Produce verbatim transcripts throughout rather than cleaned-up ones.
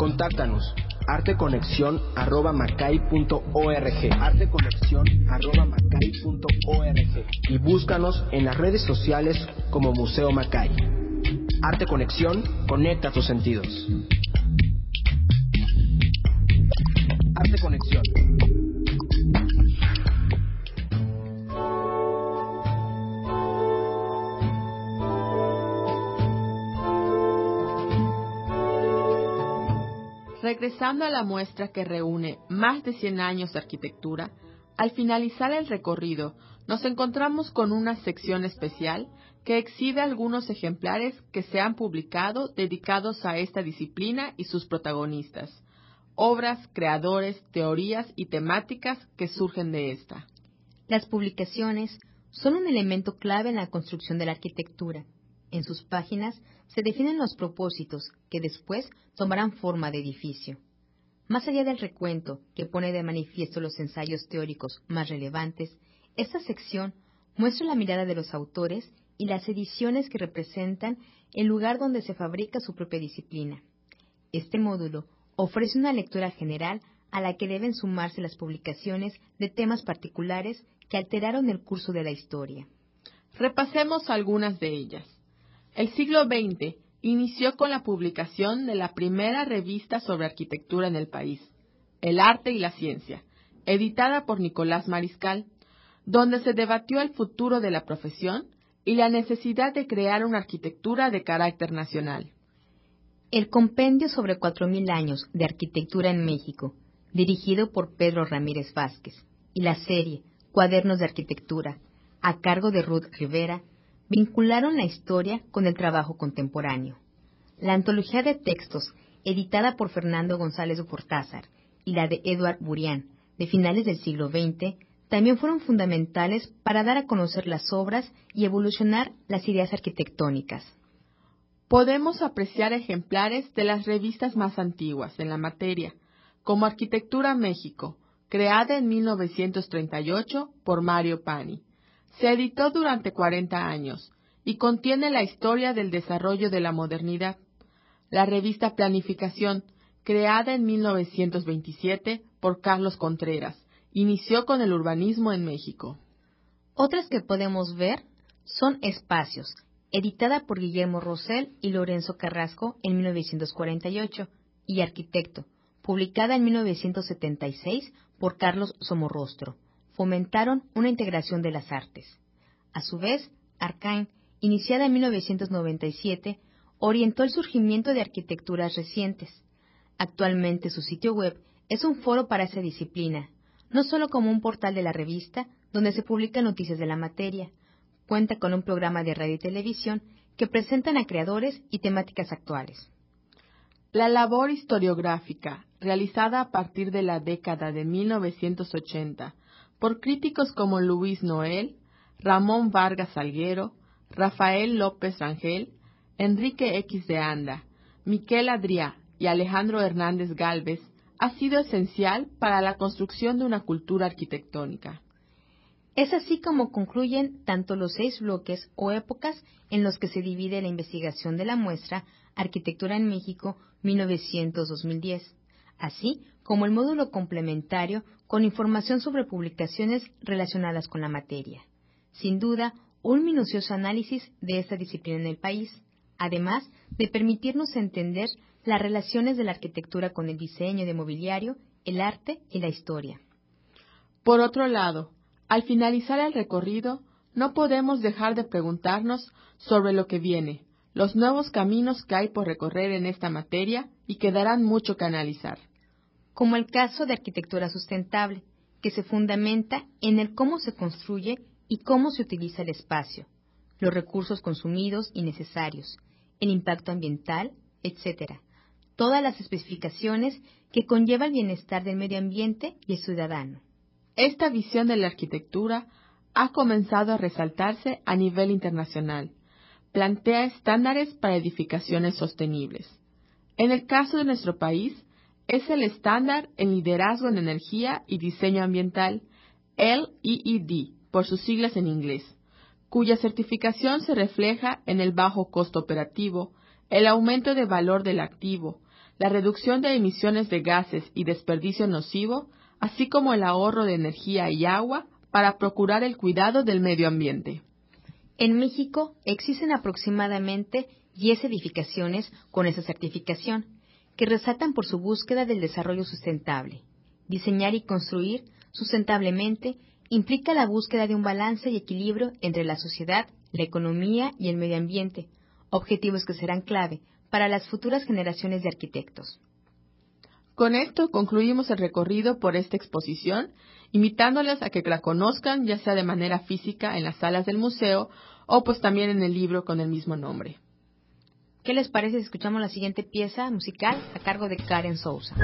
Contáctanos arteconexión arroba macay punto org arteconexión arroba macay punto org y búscanos en las redes sociales como Museo Macay. Arte Conexión, conecta tus sentidos. Arte Conexión. Regresando a la muestra que reúne más de cien años de arquitectura, al finalizar el recorrido nos encontramos con una sección especial que exhibe algunos ejemplares que se han publicado dedicados a esta disciplina y sus protagonistas, obras, creadores, teorías y temáticas que surgen de esta. Las publicaciones son un elemento clave en la construcción de la arquitectura. En sus páginas se definen los propósitos que después tomarán forma de edificio. Más allá del recuento que pone de manifiesto los ensayos teóricos más relevantes, esta sección muestra la mirada de los autores y las ediciones que representan el lugar donde se fabrica su propia disciplina. Este módulo ofrece una lectura general a la que deben sumarse las publicaciones de temas particulares que alteraron el curso de la historia. Repasemos algunas de ellas. El siglo veinte inició con la publicación de la primera revista sobre arquitectura en el país, El Arte y la Ciencia, editada por Nicolás Mariscal, donde se debatió el futuro de la profesión y la necesidad de crear una arquitectura de carácter nacional. El Compendio sobre cuatro mil años de arquitectura en México, dirigido por Pedro Ramírez Vázquez, y la serie Cuadernos de Arquitectura, a cargo de Ruth Rivera, vincularon la historia con el trabajo contemporáneo. La antología de textos, editada por Fernando González de Cortázar, y la de Edward Burian, de finales del siglo veinte, también fueron fundamentales para dar a conocer las obras y evolucionar las ideas arquitectónicas. Podemos apreciar ejemplares de las revistas más antiguas en la materia, como Arquitectura México, creada en mil novecientos treinta y ocho por Mario Pani. Se editó durante cuarenta años y contiene la historia del desarrollo de la modernidad. La revista Planificación, creada en mil novecientos veintisiete por Carlos Contreras, inició con el urbanismo en México. Otras que podemos ver son Espacios, editada por Guillermo Rosell y Lorenzo Carrasco en mil novecientos cuarenta y ocho, y Arquitecto, publicada en mil novecientos setenta y seis por Carlos Somorrostro. Fomentaron una integración de las artes. A su vez, Arcain, iniciada en mil novecientos noventa y siete, orientó el surgimiento de arquitecturas recientes. Actualmente su sitio web es un foro para esa disciplina, no solo como un portal de la revista donde se publican noticias de la materia. Cuenta con un programa de radio y televisión que presentan a creadores y temáticas actuales. La labor historiográfica, realizada a partir de la década de mil novecientos ochenta, por críticos como Luis Noel, Ramón Vargas Salguero, Rafael López Rangel, Enrique X de Anda, Miquel Adrià y Alejandro Hernández Gálvez, ha sido esencial para la construcción de una cultura arquitectónica. Es así como concluyen tanto los seis bloques o épocas en los que se divide la investigación de la muestra Arquitectura en México mil novecientos a dos mil diez, así como el módulo complementario con información sobre publicaciones relacionadas con la materia. Sin duda, un minucioso análisis de esta disciplina en el país, además de permitirnos entender las relaciones de la arquitectura con el diseño de mobiliario, el arte y la historia. Por otro lado, al finalizar el recorrido, no podemos dejar de preguntarnos sobre lo que viene, los nuevos caminos que hay por recorrer en esta materia y que darán mucho que analizar. Como el caso de arquitectura sustentable, que se fundamenta en el cómo se construye y cómo se utiliza el espacio, los recursos consumidos y necesarios, el impacto ambiental, etcétera. Todas las especificaciones que conlleva el bienestar del medio ambiente y el ciudadano. Esta visión de la arquitectura ha comenzado a resaltarse a nivel internacional. Plantea estándares para edificaciones sostenibles. En el caso de nuestro país, es el estándar en liderazgo en energía y diseño ambiental, L E E D, por sus siglas en inglés, cuya certificación se refleja en el bajo costo operativo, el aumento de valor del activo, la reducción de emisiones de gases y desperdicio nocivo, así como el ahorro de energía y agua para procurar el cuidado del medio ambiente. En México existen aproximadamente diez edificaciones con esa certificación, que resaltan por su búsqueda del desarrollo sustentable. Diseñar y construir sustentablemente implica la búsqueda de un balance y equilibrio entre la sociedad, la economía y el medio ambiente, objetivos que serán clave para las futuras generaciones de arquitectos. Con esto concluimos el recorrido por esta exposición, invitándoles a que la conozcan ya sea de manera física en las salas del museo o pues también en el libro con el mismo nombre. ¿Qué les parece si escuchamos la siguiente pieza musical a cargo de Karen Sousa?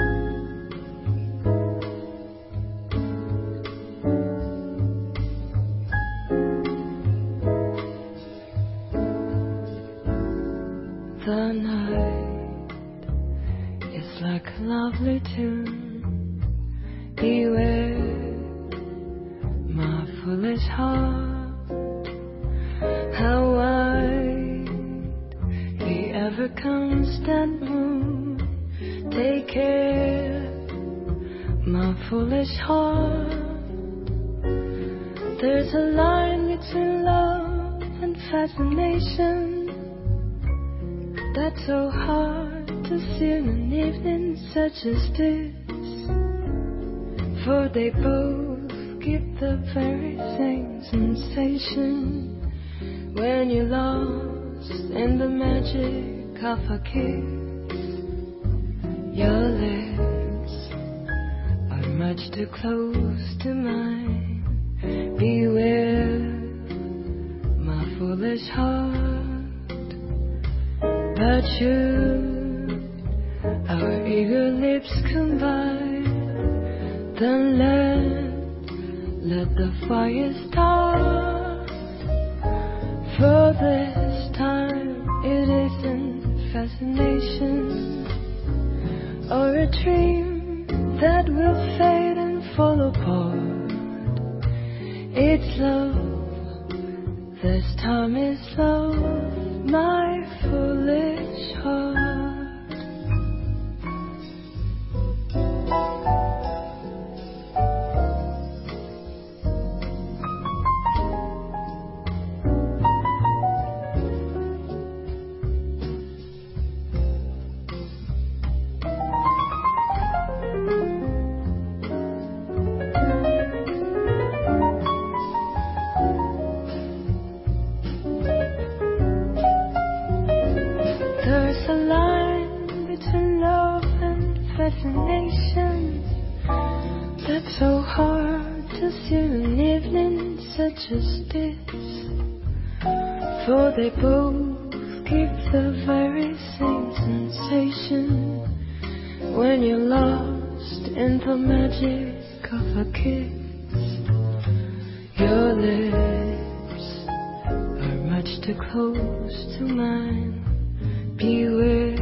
The night is like a lovely tune. Beware, my foolish heart. How wide the ever constant moon. Take care, my foolish heart. There's a line between love and fascination that's so hard to see in an evening such as this. For they both give the very same sensation when you're lost in the magic of a kiss. Your lips are much too close to mine. Beware, my foolish heart. But should our eager lips combine, then let, let the fire start. For this time it isn't fascination or a dream that will fade and fall apart. It's love, this time is love, my foolish heart. There's a line between love and fascination that's so hard to see in an evening such as this. For they both give the very same sensation when you're lost in the magic of a kiss. Your lips are much too close to mine. Beware,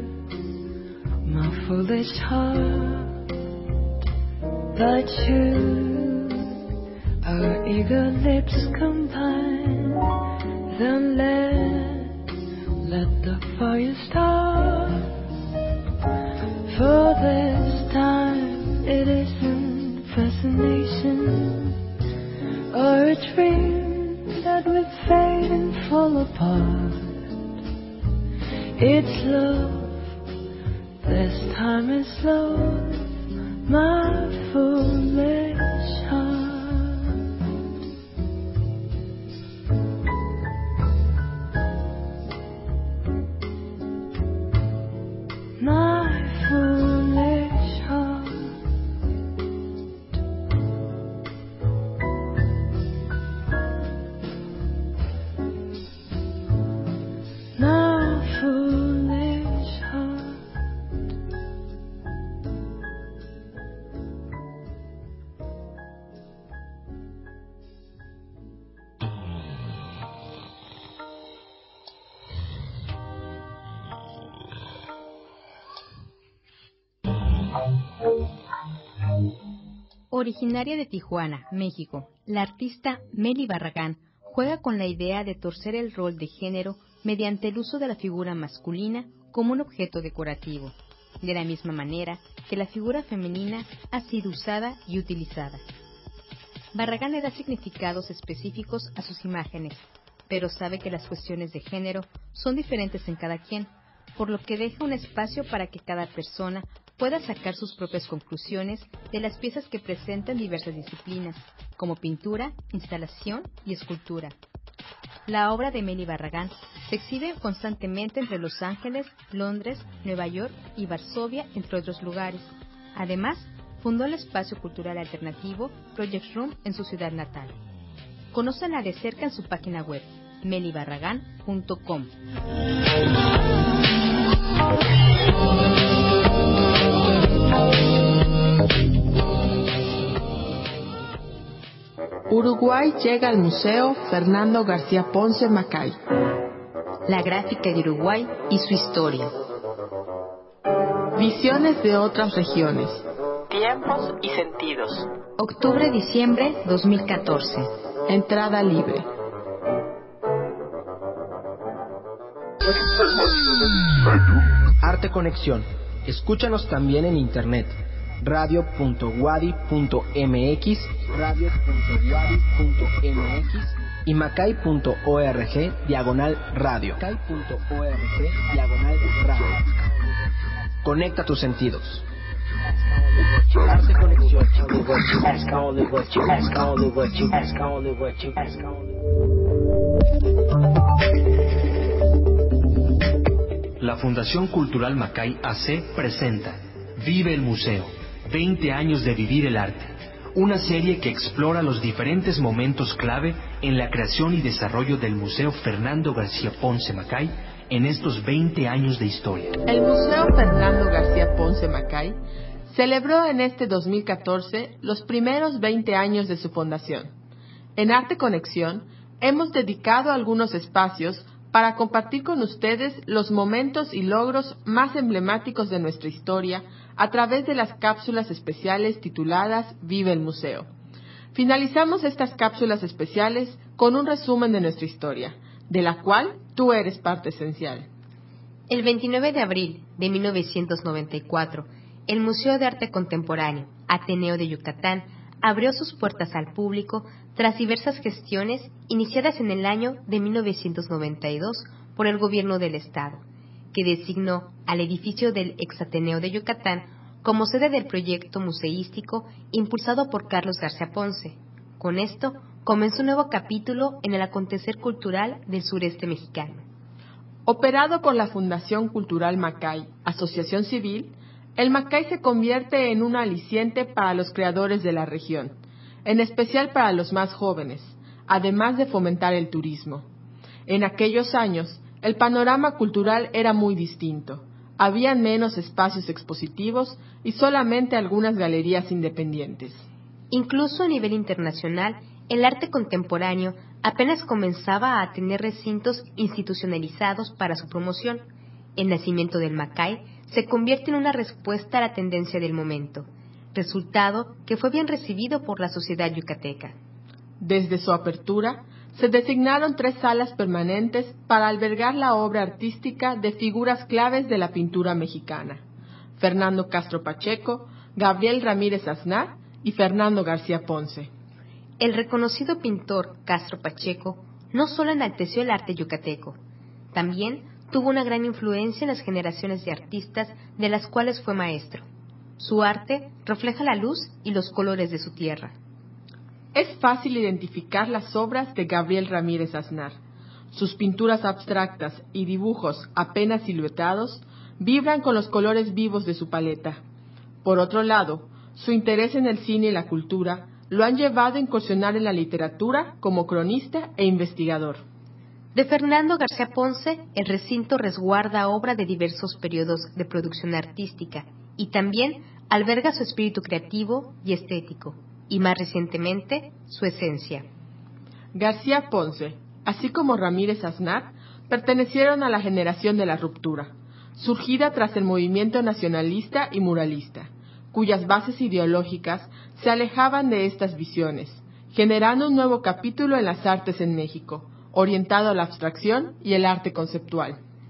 my foolish heart. But should our eager lips combine, then let, let the fire start. For this time it isn't fascination or a dream that will fade and fall apart. It's love, this time is love, my foolish heart. My foolish heart. My foolish heart. Originaria de Tijuana, México, la artista Meli Barragán juega con la idea de torcer el rol de género mediante el uso de la figura masculina como un objeto decorativo. de la misma manera que la figura femenina ha sido usada y utilizada. Barragán le da significados específicos a sus imágenes, pero sabe que las cuestiones de género son diferentes en cada quien, por lo que deja un espacio para que cada persona pueda sacar sus propias conclusiones de las piezas que presentan diversas disciplinas, como pintura, instalación y escultura. La obra de Meli Barragán se exhibe constantemente entre Los Ángeles, Londres, Nueva York y Varsovia, entre otros lugares. Además, fundó el espacio cultural alternativo Project Room en su ciudad natal. Conózcanla de cerca en su página web, meli barragán punto com. Uruguay llega al Museo Fernando García Ponce Macay. La gráfica de Uruguay y su historia. Visiones de otras regiones. Tiempos y sentidos. Octubre-diciembre dos mil catorce. Entrada libre. Arte Conexión. Escúchanos también en internet. radio punto wadi punto mx, radio punto wadi punto mx y macay punto org diagonal radio. macay punto org diagonal radio. Conecta tus sentidos. Arte Conexión. La Fundación Cultural Macay A C presenta Vive el Museo, veinte años de vivir el arte, una serie que explora los diferentes momentos clave en la creación y desarrollo del Museo Fernando García Ponce Macay en estos veinte años de historia. El Museo Fernando García Ponce Macay celebró en este dos mil catorce los primeros veinte años de su fundación. En Arte Conexión hemos dedicado algunos espacios para compartir con ustedes los momentos y logros más emblemáticos de nuestra historia a través de las cápsulas especiales tituladas Vive el Museo. Finalizamos estas cápsulas especiales con un resumen de nuestra historia, de la cual tú eres parte esencial. El veintinueve de abril de mil novecientos noventa y cuatro, el Museo de Arte Contemporáneo, Ateneo de Yucatán, abrió sus puertas al público tras diversas gestiones iniciadas en el año de mil novecientos noventa y dos por el gobierno del Estado, que designó al edificio del ex Ateneo de Yucatán como sede del proyecto museístico impulsado por Carlos García Ponce. Con esto, comenzó un nuevo capítulo en el acontecer cultural del sureste mexicano. Operado por la Fundación Cultural Macay, Asociación Civil, el Macay se convierte en un aliciente para los creadores de la región, en especial para los más jóvenes, además de fomentar el turismo. En aquellos años, el panorama cultural era muy distinto. Habían menos espacios expositivos y solamente algunas galerías independientes. Incluso a nivel internacional, el arte contemporáneo apenas comenzaba a tener recintos institucionalizados para su promoción. El nacimiento del Macay se convierte en una respuesta a la tendencia del momento, resultado que fue bien recibido por la sociedad yucateca. Desde su apertura, se designaron tres salas permanentes para albergar la obra artística de figuras claves de la pintura mexicana: Fernando Castro Pacheco, Gabriel Ramírez Aznar y Fernando García Ponce. El reconocido pintor Castro Pacheco no solo enalteció el arte yucateco, también tuvo una gran influencia en las generaciones de artistas de las cuales fue maestro. Su arte refleja la luz y los colores de su tierra. Es fácil identificar las obras de Gabriel Ramírez Aznar. Sus pinturas abstractas y dibujos apenas siluetados vibran con los colores vivos de su paleta. Por otro lado, su interés en el cine y la cultura lo han llevado a incursionar en la literatura como cronista e investigador. De Fernando García Ponce, el recinto resguarda obra de diversos periodos de producción artística y también alberga su espíritu creativo y estético, y más recientemente, su esencia. García Ponce, así como Ramírez Aznar, pertenecieron a la generación de la ruptura, surgida tras el movimiento nacionalista y muralista, cuyas bases ideológicas se alejaban de estas visiones, generando un nuevo capítulo en las artes en México, orientado a la abstracción y el arte conceptual.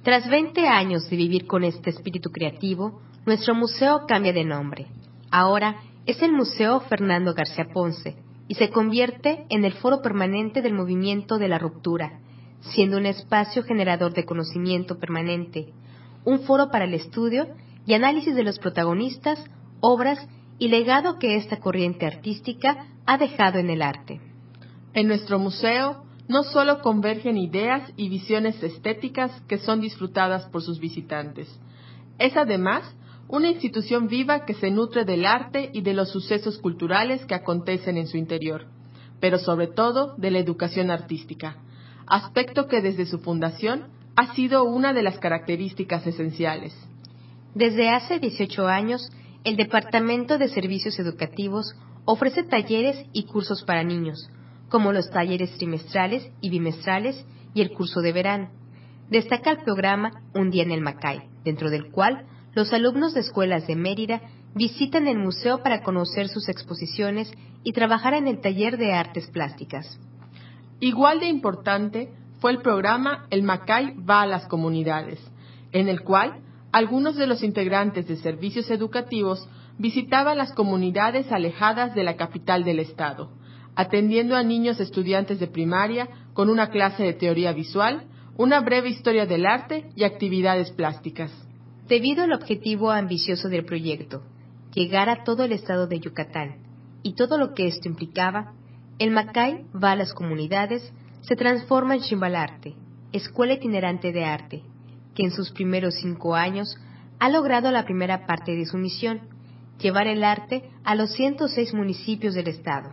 Tras veinte años de vivir con este espíritu creativo, nuestro museo cambia de nombre. Ahora es el Museo Fernando García Ponce y se convierte en el foro permanente del movimiento de la ruptura, siendo un espacio generador de conocimiento permanente, un foro para el estudio y análisis de los protagonistas, obras y legado que esta corriente artística ha dejado en el arte. En nuestro museo no solo convergen ideas y visiones estéticas que son disfrutadas por sus visitantes, es además una institución viva que se nutre del arte y de los sucesos culturales que acontecen en su interior, pero sobre todo de la educación artística, aspecto que desde su fundación ha sido una de las características esenciales. Desde hace dieciocho años, el Departamento de Servicios Educativos ofrece talleres y cursos para niños, como los talleres trimestrales y bimestrales y el curso de verano. Destaca el programa Un día en el Macay, dentro del cual los alumnos de escuelas de Mérida visitan el museo para conocer sus exposiciones y trabajar en el taller de artes plásticas. Igual de importante fue el programa El Macay va a las comunidades, en el cual algunos de los integrantes de servicios educativos visitaban las comunidades alejadas de la capital del estado, atendiendo a niños estudiantes de primaria con una clase de teoría visual, una breve historia del arte y actividades plásticas. Debido al objetivo ambicioso del proyecto, llegar a todo el estado de Yucatán, y todo lo que esto implicaba, el Macay va a las comunidades se transforma en Chimbalarte, escuela itinerante de arte, que en sus primeros cinco años ha logrado la primera parte de su misión, llevar el arte a los ciento seis municipios del estado.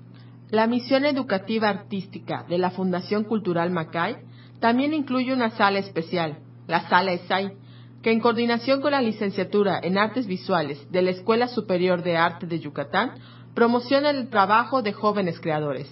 La misión educativa artística de la Fundación Cultural Macay también incluye una sala especial, la Sala ESAI, que en coordinación con la licenciatura en Artes Visuales de la Escuela Superior de Arte de Yucatán, promociona el trabajo de jóvenes creadores.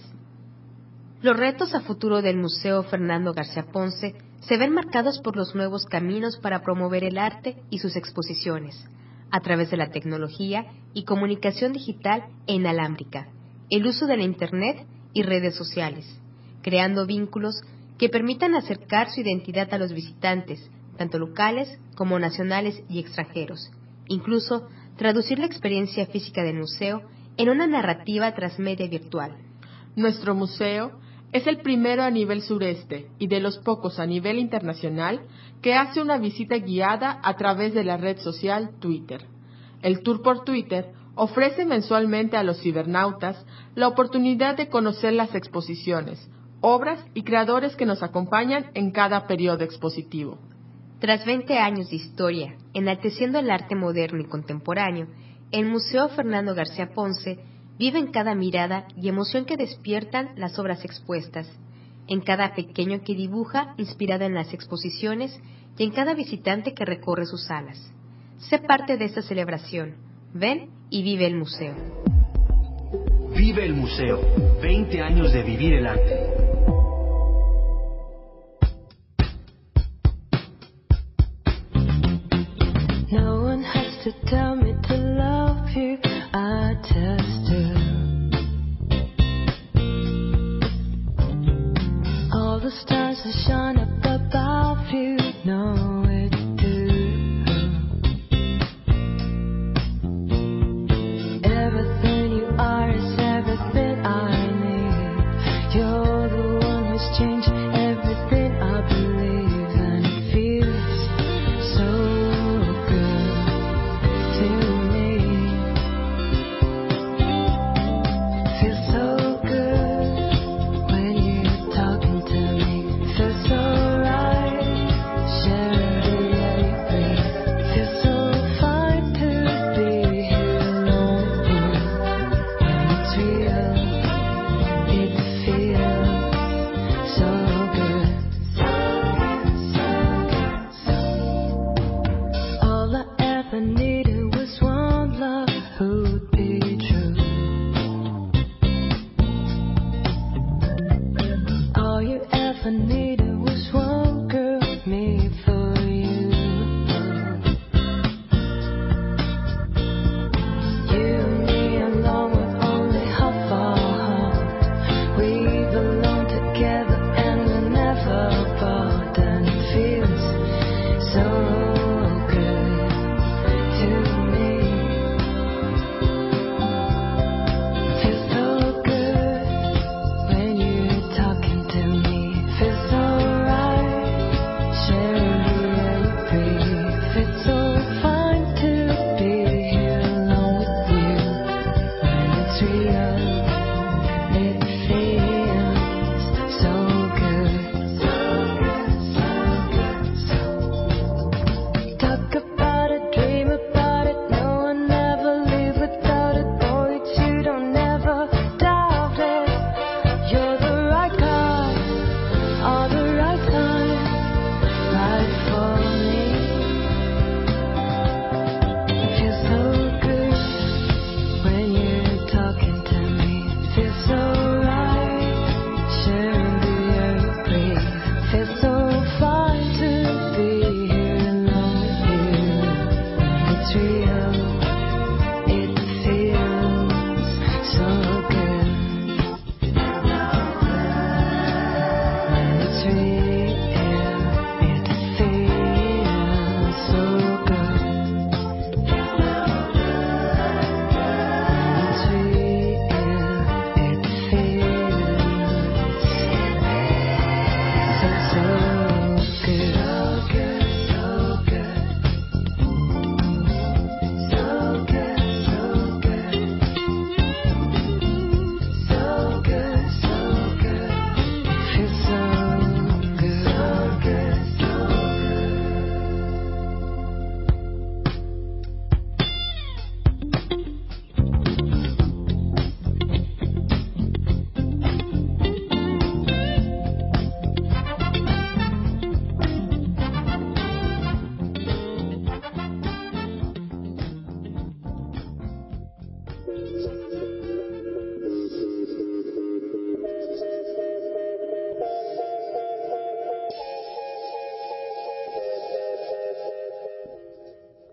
Los retos a futuro del Museo Fernando García Ponce se ven marcados por los nuevos caminos para promover el arte y sus exposiciones, a través de la tecnología y comunicación digital e inalámbrica, el uso de la Internet y redes sociales, creando vínculos que permitan acercar su identidad a los visitantes, tanto locales como nacionales y extranjeros, incluso traducir la experiencia física del museo en una narrativa transmedia virtual. Nuestro museo es el primero a nivel sureste y de los pocos a nivel internacional que hace una visita guiada a través de la red social Twitter. El tour por Twitter ofrece mensualmente a los cibernautas la oportunidad de conocer las exposiciones, obras y creadores que nos acompañan en cada periodo expositivo. Tras veinte años de historia, enalteciendo el arte moderno y contemporáneo, el Museo Fernando García Ponce vive en cada mirada y emoción que despiertan las obras expuestas, en cada pequeño que dibuja inspirada en las exposiciones y en cada visitante que recorre sus salas. Sé parte de esta celebración. Ven y vive el museo. Vive el museo. veinte años de vivir el arte. No one has to tell me to love you, I just do. All the stars that shine up above you know it too. Everything you are is everything I need. You're the one who's changed everything I believe, and it feels so Share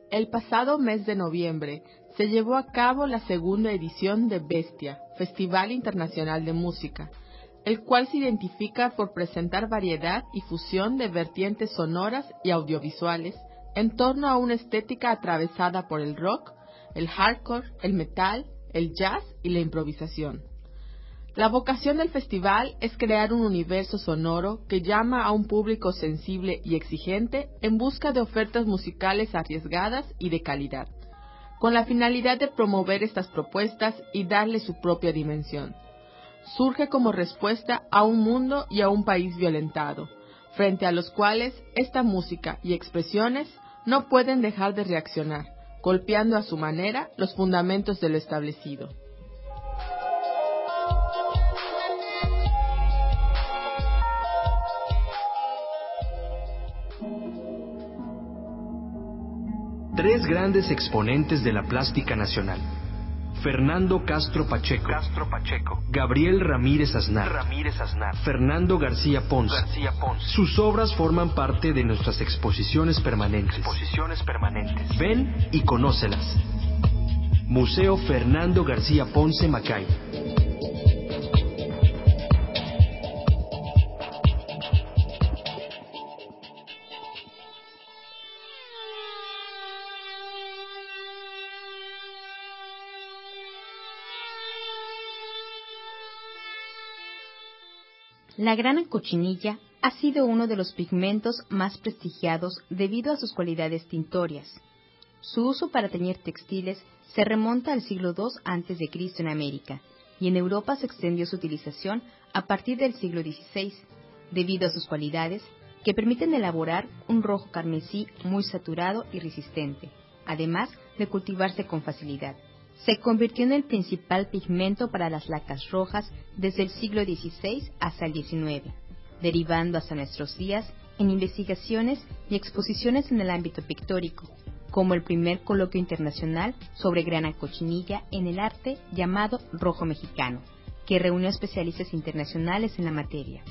El pasado mes de noviembre se llevó a cabo la segunda edición de Bestia, Festival Internacional de Música, el cual se identifica por presentar variedad y fusión de vertientes sonoras y audiovisuales en torno a una estética atravesada por el rock, el hardcore, el metal, el jazz y la improvisación. La vocación del festival es crear un universo sonoro que llama a un público sensible y exigente en busca de ofertas musicales arriesgadas y de calidad, con la finalidad de promover estas propuestas y darle su propia dimensión. Surge como respuesta a un mundo y a un país violentado, frente a los cuales esta música y expresiones no pueden dejar de reaccionar, golpeando a su manera los fundamentos de lo establecido. Tres grandes exponentes de la plástica nacional: Fernando Castro Pacheco, Castro Pacheco, Gabriel Ramírez Aznar, Ramírez Aznar, Fernando García Ponce. García Ponce. Sus obras forman parte de nuestras exposiciones permanentes. Exposiciones permanentes. Ven y conócelas. Museo Fernando García Ponce Macay. La grana cochinilla ha sido uno de los pigmentos más prestigiados debido a sus cualidades tintorias. Su uso para teñir textiles se remonta al siglo segundo antes de Cristo en América, y en Europa se extendió su utilización a partir del siglo dieciséis, debido a sus cualidades que permiten elaborar un rojo carmesí muy saturado y resistente, además de cultivarse con facilidad. Se convirtió en el principal pigmento para las lacas rojas desde el siglo dieciséis hasta el diecinueve, derivando hasta nuestros días en investigaciones y exposiciones en el ámbito pictórico, como el primer coloquio internacional sobre grana cochinilla en el arte llamado Rojo Mexicano, que reunió especialistas internacionales en la materia.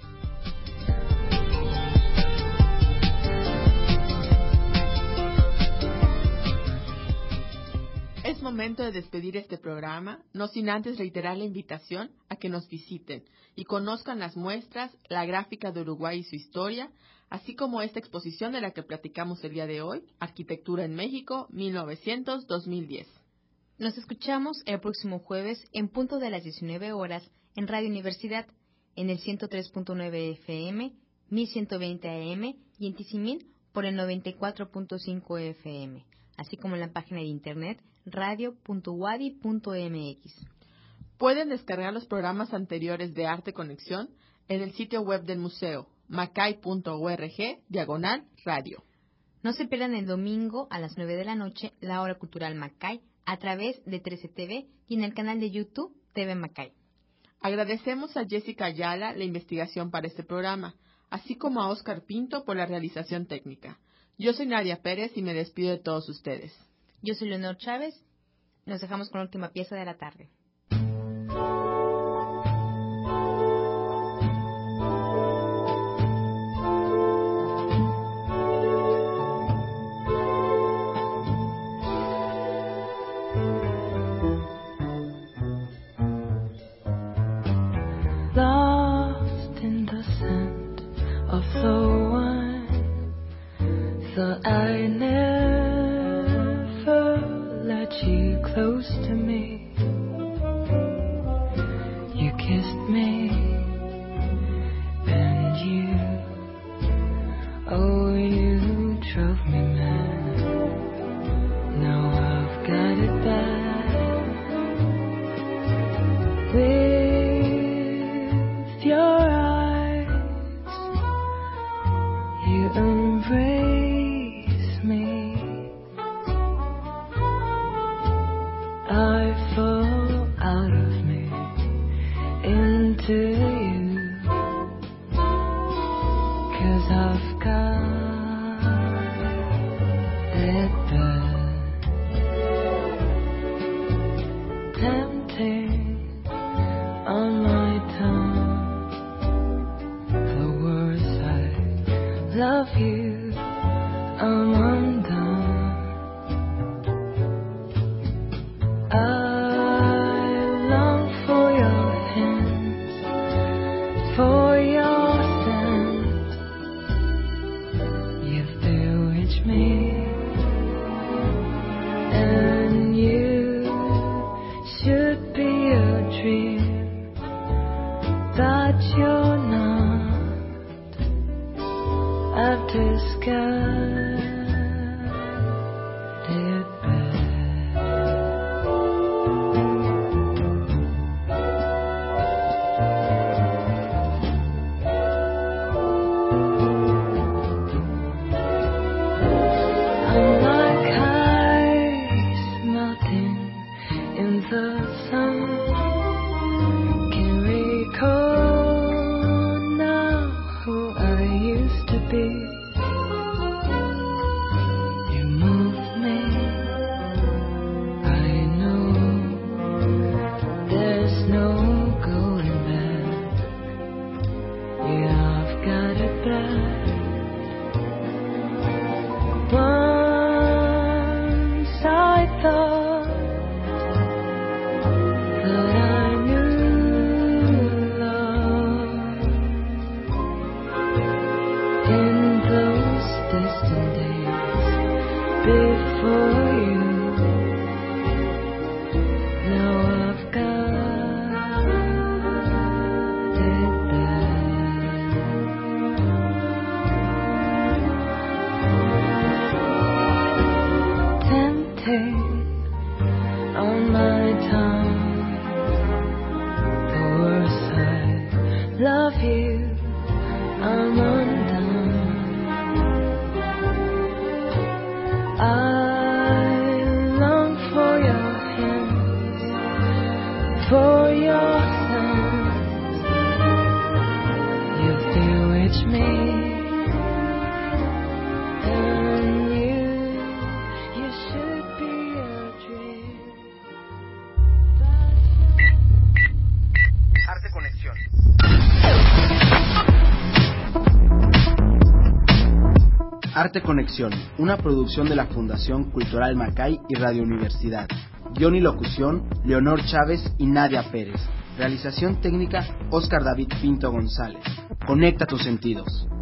Es momento de despedir este programa, no sin antes reiterar la invitación a que nos visiten y conozcan las muestras, la gráfica de Uruguay y su historia, así como esta exposición de la que platicamos el día de hoy, Arquitectura en México, mil novecientos a dos mil diez. Nos escuchamos el próximo jueves en punto de las diecinueve horas en Radio Universidad, en el ciento tres punto nueve F M, mil ciento veinte A M y en Tizimín por el noventa y cuatro punto cinco F M, así como en la página de internet radio punto wadi punto m x. Pueden descargar los programas anteriores de Arte Conexión en el sitio web del museo, macay punto org, diagonal radio. No se pierdan el domingo a las nueve de la noche la Hora Cultural Macay a través de trece T V y en el canal de YouTube T V Macay. Agradecemos a Jessica Ayala la investigación para este programa, así como a Oscar Pinto por la realización técnica. Yo soy Nadia Pérez y me despido de todos ustedes. Yo soy Leonor Chávez. Nos dejamos con la última pieza de la tarde. Lost in the scent of the wine, thought I never let you close to me. You kissed me, and you, oh, you drove me mad. Now I've got it back. With your eyes, you embrace me. I fall out of me into you, 'cause I've got it bad. Tempting on my tongue, the words I love you, I'm undone. me, and you should be a dream that you're not. I've discovered it best. I'm like ice melting in the sun. Can't recall now who I used to be. You moved me, I know there's no going back. Yeah, I've got it back. Once I thought that I knew love in those distant days before you. Now I've got it back. Tempting on my tongue, the worse I love you, I'm undone. I long for your hands, for your sounds. You've bewitched me, and you, you should be a dream. Arte Conexión. Arte Conexión, una producción de la Fundación Cultural Macay y Radio Universidad. Guión y locución, Leonor Chávez y Nadia Pérez. Realización técnica, Óscar David Pinto González. Conecta tus sentidos.